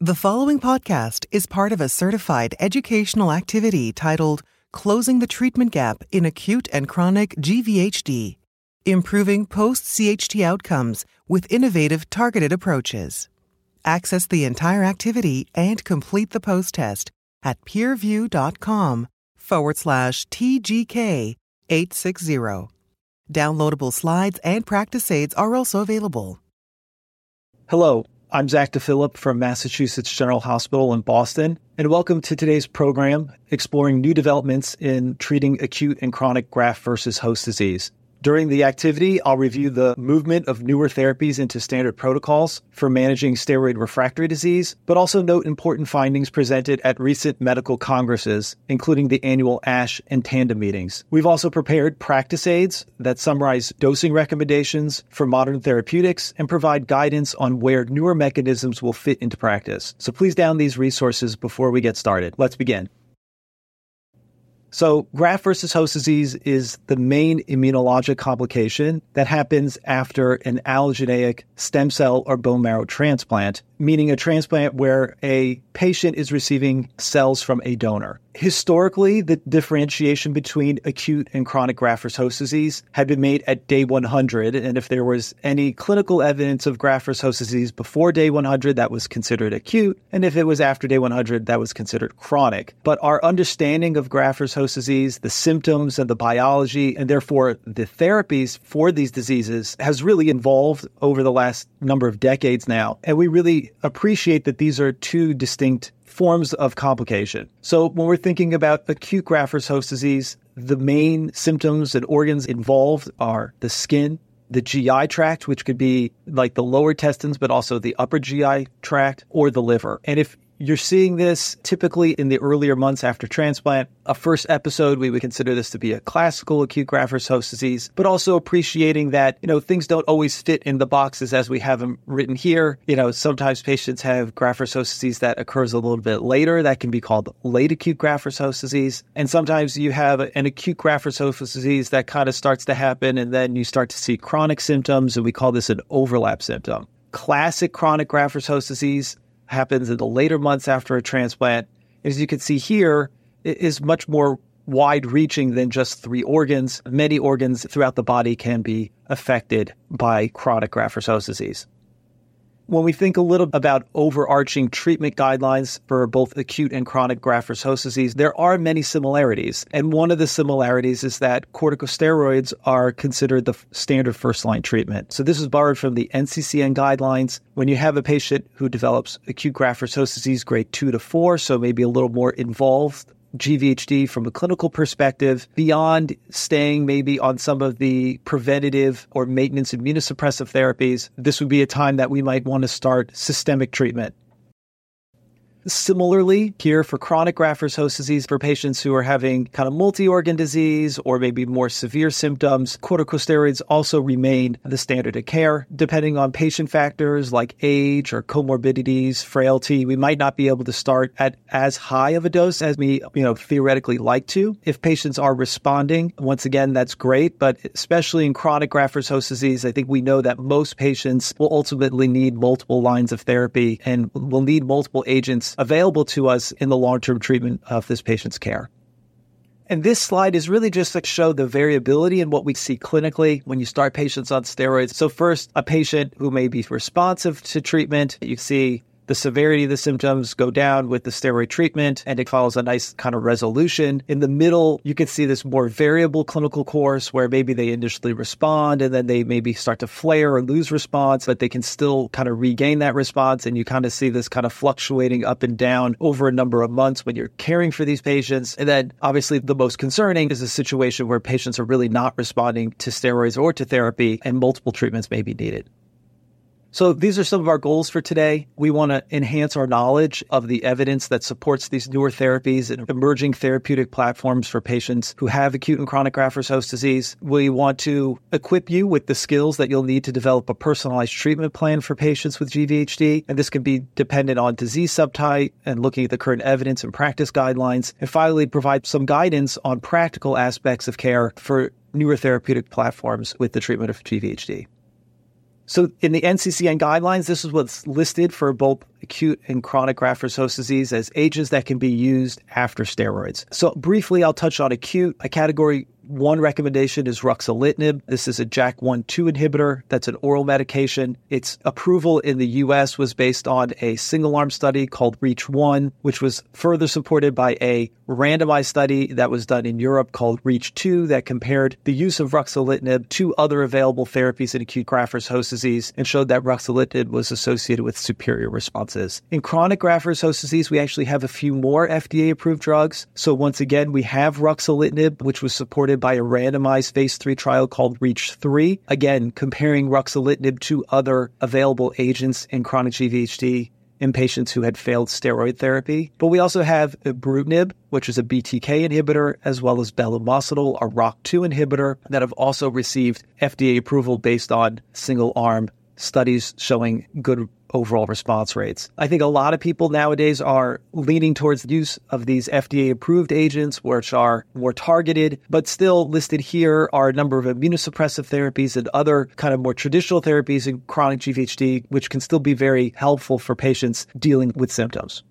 The following podcast is part of a certified educational activity titled Closing the Treatment Gap in Acute and Chronic GVHD, Improving Post-CHD Outcomes with Innovative Targeted Approaches. Access the entire activity and complete the post-test at peerview.com/TGK860. Downloadable slides and practice aids are also available. Hello, I'm Zach DePhillip from Massachusetts General Hospital in Boston, and welcome to today's program exploring new developments in treating acute and chronic graft-versus-host disease. During the activity, I'll review the movement of newer therapies into standard protocols for managing steroid refractory disease, but also note important findings presented at recent medical congresses, including the annual ASH and Tandem meetings. We've also prepared practice aids that summarize dosing recommendations for modern therapeutics and provide guidance on where newer mechanisms will fit into practice. So please download these resources before we get started. Let's begin. So graft-versus-host disease is the main immunologic complication that happens after an allogeneic stem cell or bone marrow transplant, meaning a transplant where a patient is receiving cells from a donor. Historically, the differentiation between acute and chronic graft-versus-host disease had been made at day 100, and if there was any clinical evidence of graft-versus-host disease before day 100, that was considered acute, and if it was after day 100, that was considered chronic. But our understanding of graft-versus-host disease, the symptoms and the biology, and therefore the therapies for these diseases has really evolved over the last number of decades now, and we really appreciate that these are two distinct forms of complication. So when we're thinking about acute graft-versus-host disease, the main symptoms and organs involved are the skin, the GI tract, which could be like the lower intestines, but also the upper GI tract, or the liver. And if you're seeing this typically in the earlier months after transplant, a first episode, we would consider this to be a classical acute graft-versus-host disease, but also appreciating that, things don't always fit in the boxes as we have them written here. Sometimes patients have graft-versus-host disease that occurs a little bit later. That can be called late acute graft-versus-host disease. And sometimes you have an acute graft-versus-host disease that kind of starts to happen, and then you start to see chronic symptoms, and we call this an overlap symptom. Classic chronic graft-versus-host disease happens in the later months after a transplant. As you can see here, it is much more wide-reaching than just three organs. Many organs throughout the body can be affected by chronic graft-versus-host disease. When we think a little about overarching treatment guidelines for both acute and chronic graft-versus-host disease, there are many similarities. And one of the similarities is that corticosteroids are considered the standard first-line treatment. So this is borrowed from the NCCN guidelines. When you have a patient who develops acute graft-versus-host disease grade 2 to 4, so maybe a little more involved GVHD from a clinical perspective, beyond staying maybe on some of the preventative or maintenance immunosuppressive therapies, this would be a time that we might want to start systemic treatment. Similarly, here for chronic graft-versus-host disease, for patients who are having kind of multi-organ disease or maybe more severe symptoms, corticosteroids also remain the standard of care. Depending on patient factors like age or comorbidities, frailty, we might not be able to start at as high of a dose as we theoretically like to. If patients are responding, once again, that's great. But especially in chronic graft-versus-host disease, I think we know that most patients will ultimately need multiple lines of therapy and will need multiple agents available to us in the long-term treatment of this patient's care. And this slide is really just to show the variability in what we see clinically when you start patients on steroids. So first, a patient who may be responsive to treatment, you see the severity of the symptoms go down with the steroid treatment, and it follows a nice kind of resolution. In the middle, you can see this more variable clinical course where maybe they initially respond and then they maybe start to flare or lose response, but they can still kind of regain that response. And you kind of see this kind of fluctuating up and down over a number of months when you're caring for these patients. And then obviously the most concerning is a situation where patients are really not responding to steroids or to therapy and multiple treatments may be needed. So these are some of our goals for today. We want to enhance our knowledge of the evidence that supports these newer therapies and emerging therapeutic platforms for patients who have acute and chronic graft-versus-host disease. We want to equip you with the skills that you'll need to develop a personalized treatment plan for patients with GVHD. And this can be dependent on disease subtype and looking at the current evidence and practice guidelines. And finally, provide some guidance on practical aspects of care for newer therapeutic platforms with the treatment of GVHD. So in the NCCN guidelines, this is what's listed for both acute and chronic graft-versus-host disease as agents that can be used after steroids. So briefly, I'll touch on acute. A category 1 recommendation is ruxolitinib. This is a JAK1/2 inhibitor. That's an oral medication. Its approval in the U.S. was based on a single-arm study called REACH1, which was further supported by a randomized study that was done in Europe called REACH2 that compared the use of ruxolitinib to other available therapies in acute graft-versus-host disease and showed that ruxolitinib was associated with superior responses. In chronic graft-versus-host disease, we actually have a few more FDA-approved drugs. So once again, we have ruxolitinib, which was supported by a randomized phase 3 trial called REACH3, again, comparing ruxolitinib to other available agents in chronic GVHD in patients who had failed steroid therapy. But we also have ibrutinib, which is a BTK inhibitor, as well as belumosudil, a ROCK2 inhibitor, that have also received FDA approval based on single-arm studies showing good overall response rates. I think a lot of people nowadays are leaning towards the use of these FDA-approved agents, which are more targeted, but still listed here are a number of immunosuppressive therapies and other kind of more traditional therapies in chronic GVHD, which can still be very helpful for patients dealing with symptoms.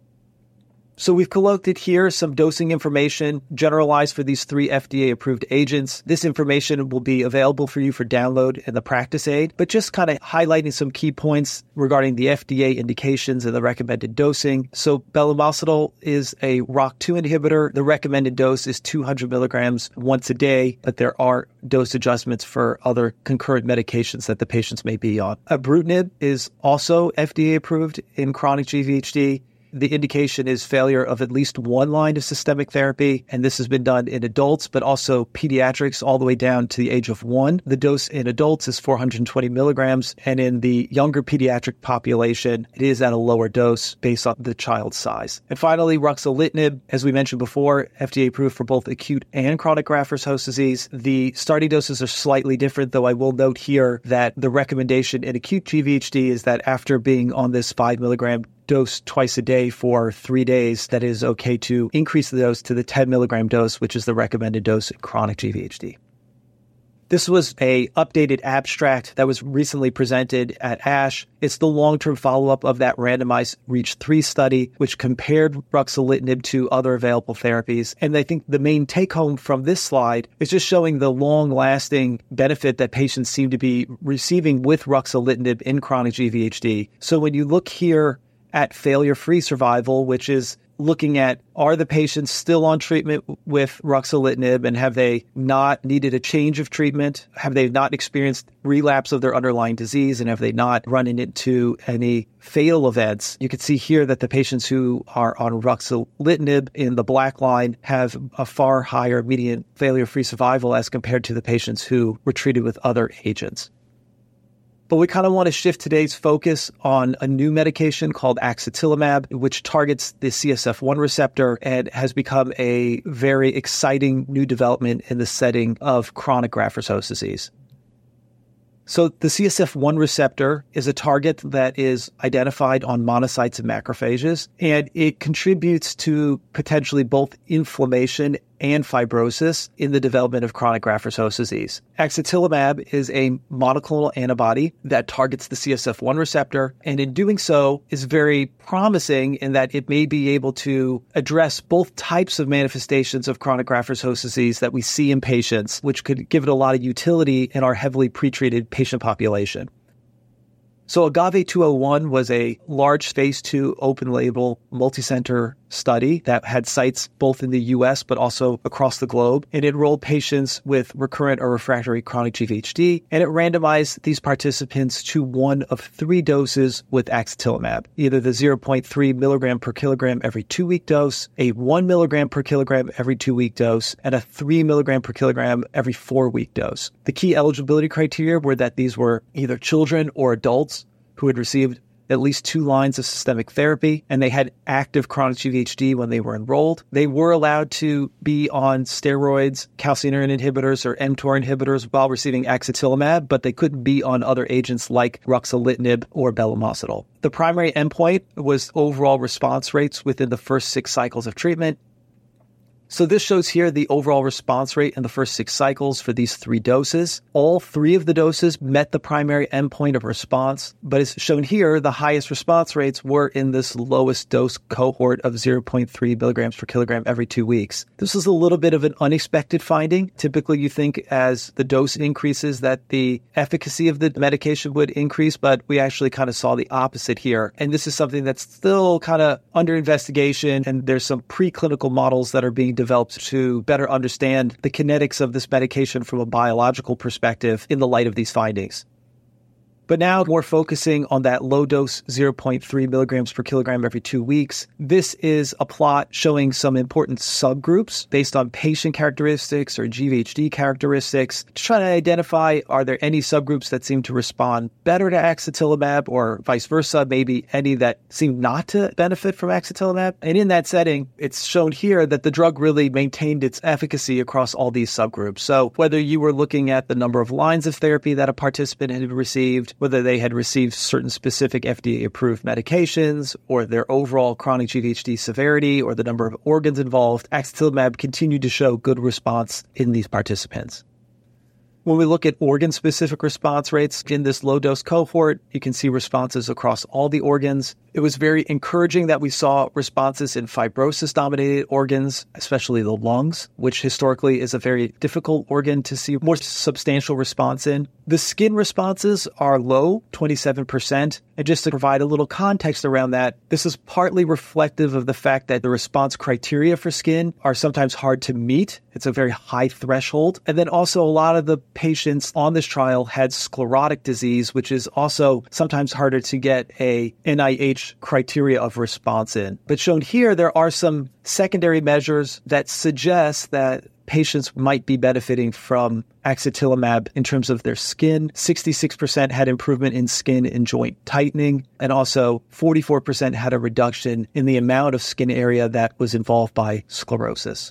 So we've collected here some dosing information generalized for these 3 FDA-approved agents. This information will be available for you for download in the practice aid, but just kind of highlighting some key points regarding the FDA indications and the recommended dosing. So belumosudil is a ROCK2 inhibitor. The recommended dose is 200 milligrams once a day, but there are dose adjustments for other concurrent medications that the patients may be on. Ibrutinib is also FDA-approved in chronic GVHD. The indication is failure of at least one line of systemic therapy, and this has been done in adults, but also pediatrics all the way down to the age of 1. The dose in adults is 420 milligrams, and in the younger pediatric population, it is at a lower dose based on the child's size. And finally, ruxolitinib, as we mentioned before, FDA approved for both acute and chronic graft-versus-host disease. The starting doses are slightly different, though I will note here that the recommendation in acute GVHD is that after being on this 5 milligram dose twice a day for 3 days, that is okay to increase the dose to the 10 milligram dose, which is the recommended dose in chronic GVHD. This was a updated abstract that was recently presented at ASH. It's the long-term follow-up of that randomized REACH3 study, which compared ruxolitinib to other available therapies. And I think the main take-home from this slide is just showing the long-lasting benefit that patients seem to be receiving with ruxolitinib in chronic GVHD. So when you look here at failure-free survival, which is looking at, are the patients still on treatment with ruxolitinib and have they not needed a change of treatment? Have they not experienced relapse of their underlying disease? And have they not run into any fatal events? You can see here that the patients who are on ruxolitinib in the black line have a far higher median failure-free survival as compared to the patients who were treated with other agents. But we kind of want to shift today's focus on a new medication called axatilimab, which targets the CSF1 receptor and has become a very exciting new development in the setting of chronic graft-versus-host disease. So the CSF1 receptor is a target that is identified on monocytes and macrophages, and it contributes to potentially both inflammation and fibrosis in the development of chronic graft-versus-host disease. Axatilimab is a monoclonal antibody that targets the CSF1 receptor, and in doing so is very promising in that it may be able to address both types of manifestations of chronic graft-versus-host disease that we see in patients, which could give it a lot of utility in our heavily pretreated patient population. So AGAVE-201 was a large phase 2 open-label multicenter study that had sites both in the U.S. but also across the globe. It enrolled patients with recurrent or refractory chronic GVHD, and it randomized these participants to one of 3 doses with axatilimab, either the 0.3 milligram per kilogram every 2-week dose, a 1 milligram per kilogram every 2-week dose, and a 3 milligram per kilogram every 4-week dose. The key eligibility criteria were that these were either children or adults who had received at least 2 lines of systemic therapy, and they had active chronic GVHD when they were enrolled. They were allowed to be on steroids, calcineurin inhibitors, or mTOR inhibitors while receiving axatilimab, but they couldn't be on other agents like ruxolitinib or belumosudil. The primary endpoint was overall response rates within the first 6 cycles of treatment. So this shows here the overall response rate in the first 6 cycles for these 3 doses. All 3 of the doses met the primary endpoint of response, but as shown here, the highest response rates were in this lowest dose cohort of 0.3 milligrams per kilogram every 2 weeks. This was a little bit of an unexpected finding. Typically, you think as the dose increases that the efficacy of the medication would increase, but we actually kind of saw the opposite here. And this is something that's still kind of under investigation, and there's some preclinical models that are being developed to better understand the kinetics of this medication from a biological perspective in the light of these findings. But now more focusing on that low dose 0.3 milligrams per kilogram every 2 weeks. This is a plot showing some important subgroups based on patient characteristics or GVHD characteristics to try to identify, are there any subgroups that seem to respond better to axatilimab or vice versa, maybe any that seem not to benefit from axatilimab. And in that setting, it's shown here that the drug really maintained its efficacy across all these subgroups. So whether you were looking at the number of lines of therapy that a participant had received, whether they had received certain specific FDA-approved medications, or their overall chronic GVHD severity, or the number of organs involved, axatilimab continued to show good response in these participants. When we look at organ-specific response rates in this low-dose cohort, you can see responses across all the organs. It was very encouraging that we saw responses in fibrosis-dominated organs, especially the lungs, which historically is a very difficult organ to see more substantial response in. The skin responses are low, 27%. And just to provide a little context around that, this is partly reflective of the fact that the response criteria for skin are sometimes hard to meet. It's a very high threshold. And then also a lot of the patients on this trial had sclerotic disease, which is also sometimes harder to get a NIH criteria of response in. But shown here, there are some secondary measures that suggest that patients might be benefiting from axatilimab in terms of their skin. 66% had improvement in skin and joint tightening, and also 44% had a reduction in the amount of skin area that was involved by sclerosis.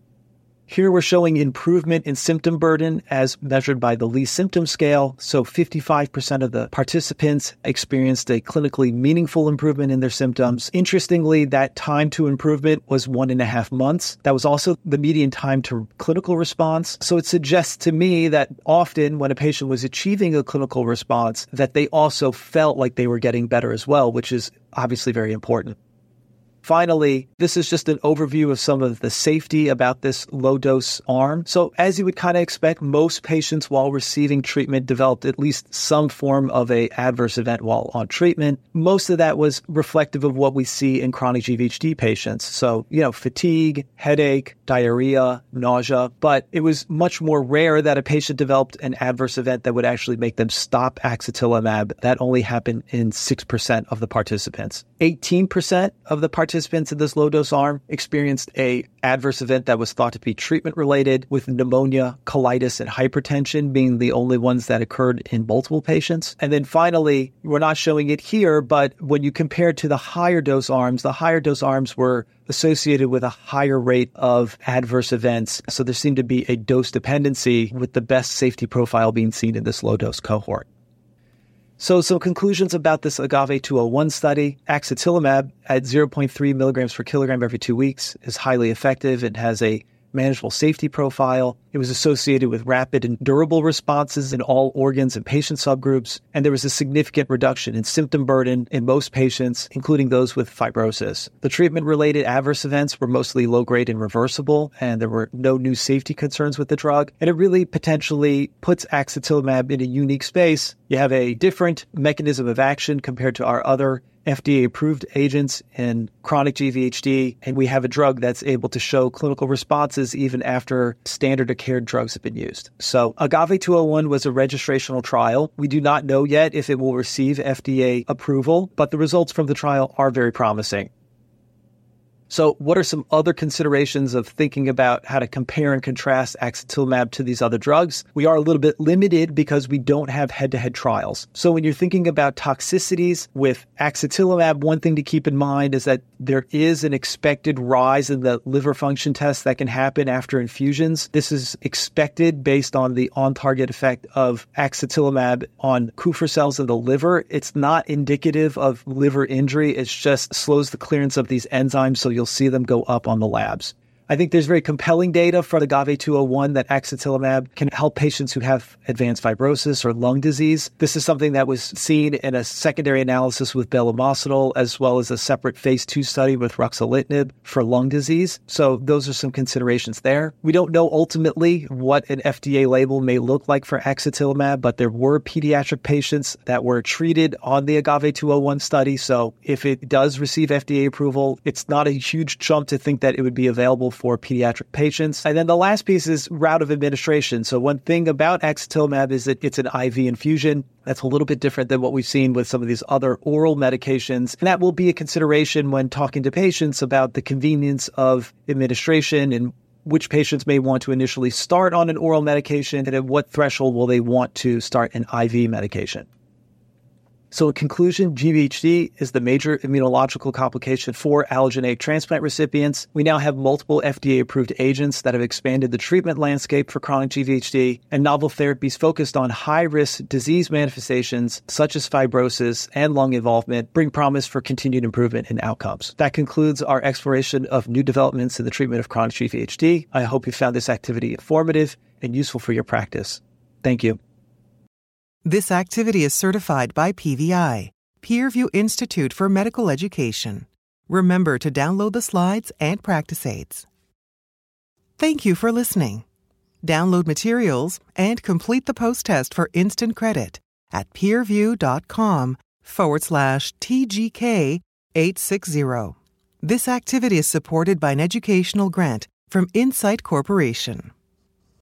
Here we're showing improvement in symptom burden as measured by the Lee Symptom Scale. So 55% of the participants experienced a clinically meaningful improvement in their symptoms. Interestingly, that time to improvement was 1.5 months. That was also the median time to clinical response. So it suggests to me that often when a patient was achieving a clinical response, that they also felt like they were getting better as well, which is obviously very important. Finally, this is just an overview of some of the safety about this low-dose arm. So as you would kind of expect, most patients while receiving treatment developed at least some form of an adverse event while on treatment. Most of that was reflective of what we see in chronic GVHD patients. So, fatigue, headache, diarrhea, nausea. But it was much more rare that a patient developed an adverse event that would actually make them stop axatilimab. That only happened in 6% of the participants. 18% of the participants in this low-dose arm experienced an adverse event that was thought to be treatment-related, with pneumonia, colitis, and hypertension being the only ones that occurred in multiple patients. And then finally, we're not showing it here, but when you compare to the higher dose arms, the higher dose arms were associated with a higher rate of adverse events. So there seemed to be a dose dependency, with the best safety profile being seen in this low-dose cohort. So some conclusions about this AGAVE-201 study. Axatilimab at 0.3 milligrams per kilogram every 2 weeks is highly effective. It has a manageable safety profile. It was associated with rapid and durable responses in all organs and patient subgroups, and there was a significant reduction in symptom burden in most patients, including those with fibrosis. The treatment-related adverse events were mostly low-grade and reversible, and there were no new safety concerns with the drug, and it really potentially puts axatilimab in a unique space. You have a different mechanism of action compared to our other FDA-approved agents in chronic GVHD, and we have a drug that's able to show clinical responses even after standard of care drugs have been used. So AGAVE-201 was a registrational trial. We do not know yet if it will receive FDA approval, but the results from the trial are very promising. So what are some other considerations of thinking about how to compare and contrast axatilimab to these other drugs? We are a little bit limited because we don't have head-to-head trials. So when you're thinking about toxicities with axatilimab, one thing to keep in mind is that there is an expected rise in the liver function test that can happen after infusions. This is expected based on the on-target effect of axatilimab on Kupffer cells in the liver. It's not indicative of liver injury. It just slows the clearance of these enzymes, so you'll see them go up on the labs. I think there's very compelling data from AGAVE-201 that axatilimab can help patients who have advanced fibrosis or lung disease. This is something that was seen in a secondary analysis with belumosudil, as well as a separate phase 2 study with ruxolitinib for lung disease. So those are some considerations there. We don't know ultimately what an FDA label may look like for axatilimab, but there were pediatric patients that were treated on the AGAVE-201 study. So if it does receive FDA approval, it's not a huge jump to think that it would be available for pediatric patients. And then the last piece is route of administration. So one thing about axatilimab is that it's an IV infusion. That's a little bit different than what we've seen with some of these other oral medications. And that will be a consideration when talking to patients about the convenience of administration and which patients may want to initially start on an oral medication and at what threshold will they want to start an IV medication. So in conclusion, GVHD is the major immunological complication for allogeneic transplant recipients. We now have multiple FDA-approved agents that have expanded the treatment landscape for chronic GVHD, and novel therapies focused on high-risk disease manifestations such as fibrosis and lung involvement bring promise for continued improvement in outcomes. That concludes our exploration of new developments in the treatment of chronic GVHD. I hope you found this activity informative and useful for your practice. Thank you. This activity is certified by PVI, Peerview Institute for Medical Education. Remember to download the slides and practice aids. Thank you for listening. Download materials and complete the post-test for instant credit at peerview.com/TGK860. This activity is supported by an educational grant from Insight Corporation.